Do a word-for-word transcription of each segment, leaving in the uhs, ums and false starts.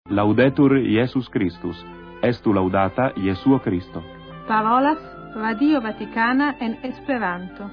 Laudetur Iesus Christus, estu laudata Jesuo Christo. Parolas Radio Vaticana en Esperanto.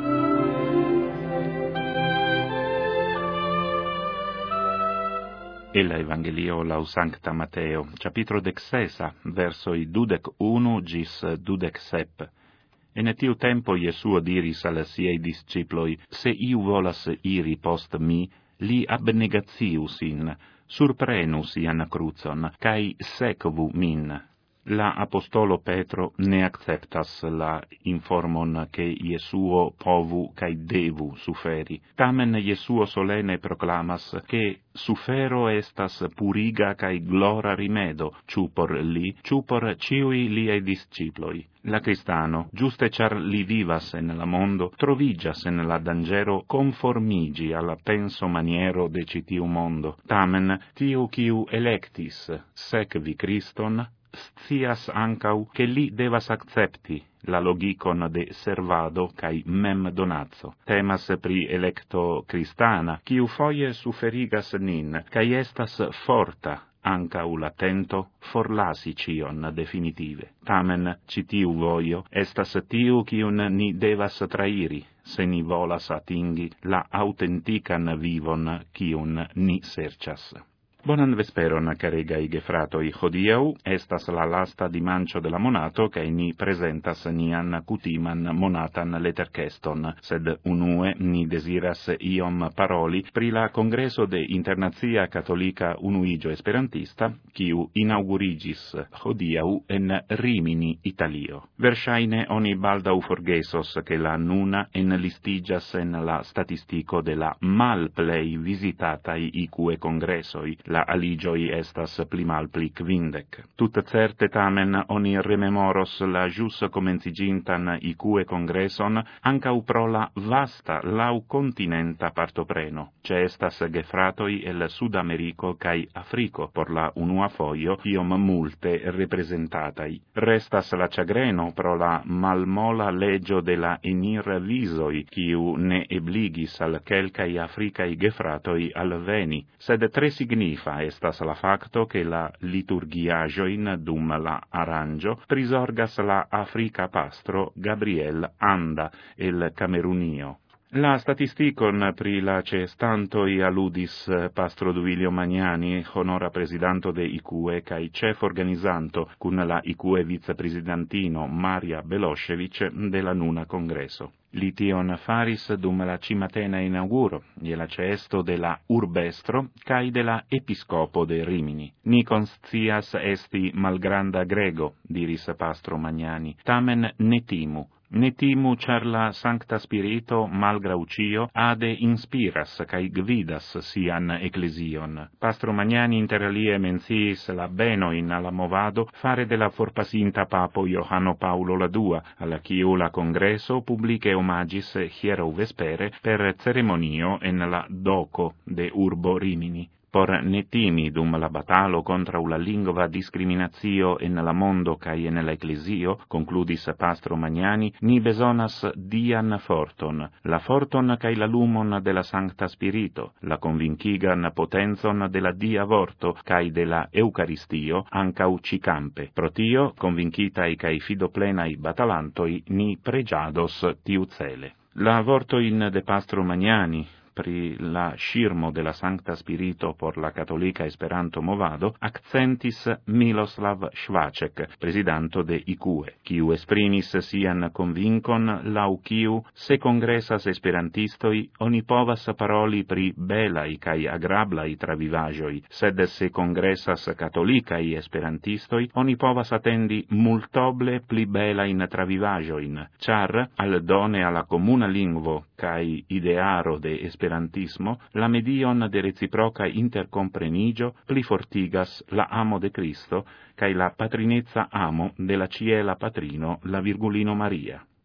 El Evangelio lau Sancta Mateo, capitro dexesa, versoi dudec unu gis dudec sep. En tiu tempo Iesuo diris al siei disciploi, se iu volas iri post mi, li abnegatius in, surprenus ian crucon, cae sequu min. La apostolo Petro ne acceptas la informon che Iesuo povu cae devu suferi. Tamen Iesuo solene proclamas che sufero estas puriga cae glora rimedo, ciu por li, ciu por ciui liei disciploi. La Cristano, giuste char li vivas en la mondo, trovigas en la dangero conformigi alla penso maniero de citiu mondo. Tamen, tiu quiu electis sekvi Christon, scias ancau che li devas accepti la logicon de servado cae mem donatio. Temas pri electo Christana, quiu foie suferigas nin, cae estas forta, ancau latento, forlasi cion definitive. Tamen, citiu voio, estas tiu quiun ni devas trairi, se ni volas atingi la autentican vivon quiun ni sercias. Bonan vesperon, caregai gefratoi, hodiau estas la lasta dimancio de la monato, cae ni presentas nian cutiman monatan letterkeston, sed unue ni desiras iom paroli pri la Congreso de Internazia Catholica Unuigio Esperantista, quiu inaugurigis hodiau en Rimini, Italio. Versaine oni baldau forgesos che la nuna enlistigas en la statistico de la mal plei visitatai ique congresoi, la aligioi estas pli mal pli quindec. Tut certe tamen oni rememoros la jus comencigintan ique congreson ancau pro la vasta lau continenta partopreno, ce estas gefratoi el Sud-Americo cae Africo, por la unua foio iom multe representatai. Restas la chagreno pro la malmola legio de la enir visoi, quiu ne ebligis al quelcai africai gefratoi al veni, sed tre significa estas la facto che la liturgiajoin dum la arrangio prisorgas la Africa pastro Gabriel Anda, el Camerunio. La statisticon pri la cestantoi alludis pastro Duilio Magnani, honora presidanto de I C U E, cae chef organizanto cun la I C U E vicepresidentino Maria Belosevic de la nuna congreso. Li tion faris dum la cimatena inauguro, je la ceesto de la urbestro, cae de la episcopo de Rimini. Ni conscias esti malgranda grego, diris pastro Magnani, tamen ne timu. Ne timu, char la Sancta Spirito, malgrau cio, ade inspiras cae gvidas sian ecclesion. Pastro Magnani inter alie menciis la benoin alla movado fare de la forpasinta papo Johanno Paulo la dua, alla quiu la congreso publice omagis hierau vespere per ceremonio en la doco de urbo Rimini. Por ne timi dum la batalo contra la lingua discriminatio en la mondo cae en la ecclesio, concludis pastro Magnani, ni besonas dian forton, la forton cae la lumon de la Sancta Spirito, la convincigan potenzon de la dia vorto cae de la Eucaristio ancau cicampe. Pro tio, convincitai cae fidoplenai batalantoi, ni pregiados tiu cele. La vortoin de pastro Magnani, pri la scirmo de la Sancta Spirito por la Catholica Esperanto movado, accentis Miloslav Švaček, presidanto de I C U E, quiu esprimis sian convincon lau quiu, se congresas esperantistoi, oni povas paroli pri belai cae agrablai travivagioi, sed se congresas catholicai esperantistoi, oni povas attendi multoble pli belain travivagioin, char, al done alla comuna lingvo cae idearo de esperantismo, Esperantismo, la medion de reciproca intercomprenigio pli fortigas la amo de Cristo, cae la patrinezza amo de la ciela patrino, la Virgulino Maria.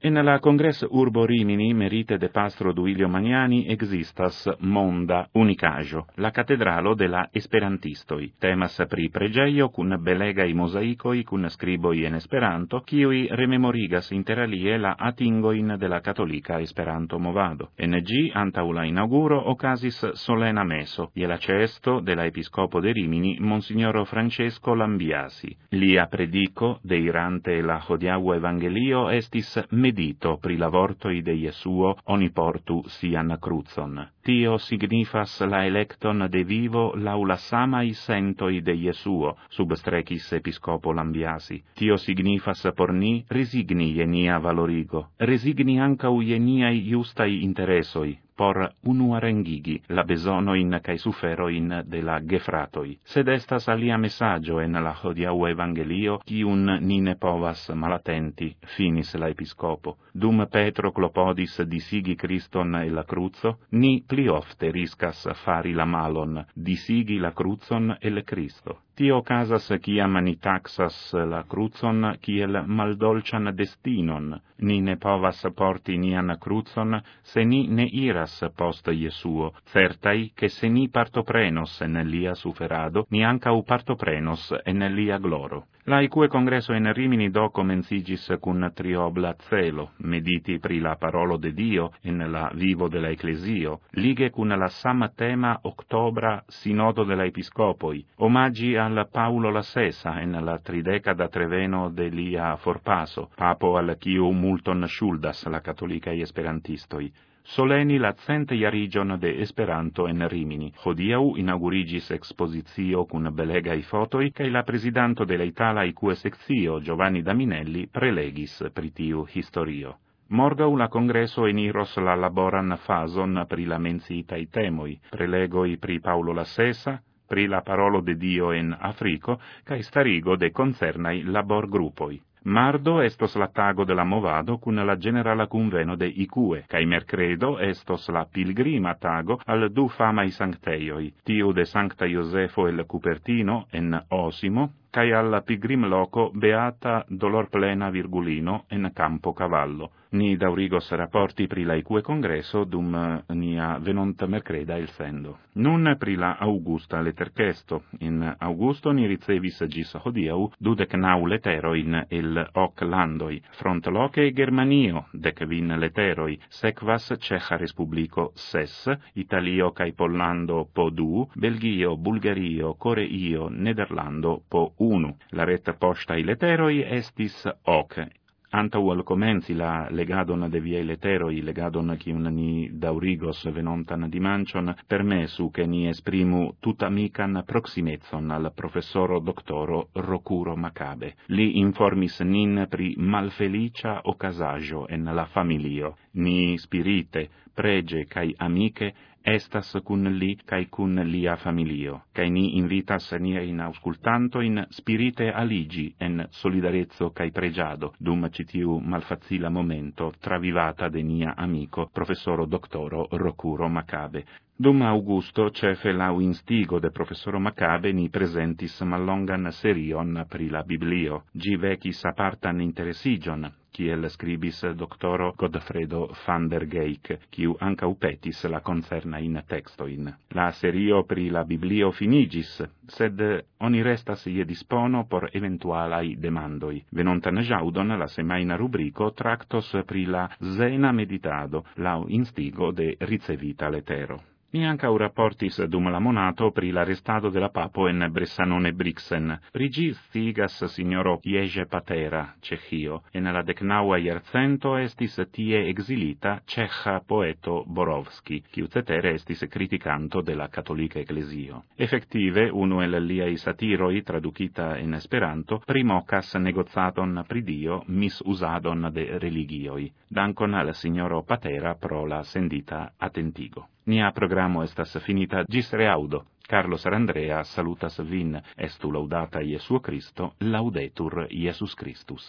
En la Congress Urbo Rimini merite de pastro Duilio Magnani existas monda unicajo, la catedralo de la esperantistoi. Temas pri pregeio cun belegaj mosaicoi cun scriboi en Esperanto, kiui rememorigas inter alie la atingoin de la catolica Esperanto movado. En gi antau la inauguro ocasis solena meso, je la cesto de la episcopo de Rimini, Monsignoro Francesco Lambiasi. Lia predico, deirante la hodiaŭa evangelio, estis medito pri la vortoi de Jesuo oni portu sian crucon. Tio signifas la electon de vivo lau la samai sentoi de Jesuo, substrecis episcopo Lambiasi. Tio signifas por ni resigni je nia valorigo, resigni ancau je niai justai interesoi, por unuarengigi la besonoin cae suferoin de la gefratoi. Sed estas alia messaggio en la hodiaŭa evangelio, kiun ni ne povas malatenti, finis la episcopo. Dum Petro clopodis disigi Christon e la cruzo, ni pli ofte riscas fari la malon, disigi la cruzon e le Cristo. Tio casas ciam ni taxas la cruzon kiel maldolcian destinon. Ni ne povas porti nian cruzon se ni ne iras post Jesuo, certai che se ni partoprenos en lia suferado, ni ancau partoprenos en lia gloro. La icue congresso en Rimini do comencigis cun triobla celo, mediti pri la parolo de Dio en la vivo de la Ecclesio, lige cun la sama tema octobra sinodo de la episcopoi, omaggi al Paulo la Sesa en la tridecada treveno de lia forpaso, papo al quiu multon schuldas la catolicae esperantistoi. Soleni la cent iarigion de Esperanto en Rimini. Hodiau inaugurigis expositio cun belegai fotoi, cae la presidanto de la Itala icue sectio, Giovanni Daminelli, prelegis pri tiu historio. Morgau la congresso eniros la laboran fason pri la menciitai temoi, prelegoi pri Paulo la Sesa, pri la parolo de Dio en Africo, cae starigo de concernai labor gruppoi. Mardo estos la tago de la movado cun la generala conveno de Icue, cae mercredo estos la pilgrima tago al du famai sancteioi, tiu de Sancta Iosefo el Cupertino en Osimo, cae al pilgrim loco Beata Dolor Plena Virgulino en Campo Cavallo. Ni daurigos rapporti pri la icue congresso dum nia venont mercreda il sendo. Nun pri la Augusta leterchesto. In Augusto ni ricevis gis hodiau dudec nau leteroin el hoc landoi, front loce Germanio, dec vin leteroi, sequas Ceja Respublico ses, Italio cae Pollando po du, Belgio, Bulgario, Coreio, Nederlando po unu. La ret postai leteroi estis hoc. Antau al comenzi la legadon de viei leteroi, legadon cium ni daurigos venontan dimancion, permesu che ni esprimu tut amican proximezon al professoro doctoro Rocuro Macabe. Li informis nin pri malfelicia ocasaggio en la familio. Ni spirite, prege cae amice, estas cun li cae cun lia familio, cae ni invitas niein auscultantoin spirite aligi en solidarezzo cae pregiado, dum citiu malfacila momento travivata de nia amico, professoro doctoro Rocuro Macabe. Dum Augusto, cefe lau instigo de professoro Macabe, ni presentis mallongan serion pri la Biblio, gi vecis apartan interesigion, kiel scribis doctoro Godfredo van der Geik, kiu ancau petis la concerna in textoin. La serio pri la Biblio finigis, sed oni restas je dispono por eventualai demandoi. Venontan jaudon la semaina rubrico tractos pri la Zena meditado, lau instigo de ricevita letero. Ni ancau rapportis dum la monato pri l'arrestado de la papo en Bressanone Brixen. Pri gi stigas signoro Jerzy Patera, Cechio. En la decnaua iercento estis tie exilita cecha poeto Borowski, kiu cetere estis criticanto de la catolica ecclesio. Effective, unu el liai satiroi, traducita en Esperanto, primocas negozaton pri Dio mis usadon de religioi. Dankon al signoro Patera pro la sendita attentigo. Nia programo estas finita gis reaudo. Carlos Arandrea salutas vin, estu laudata Iesuo Christo, laudetur Iesus Christus.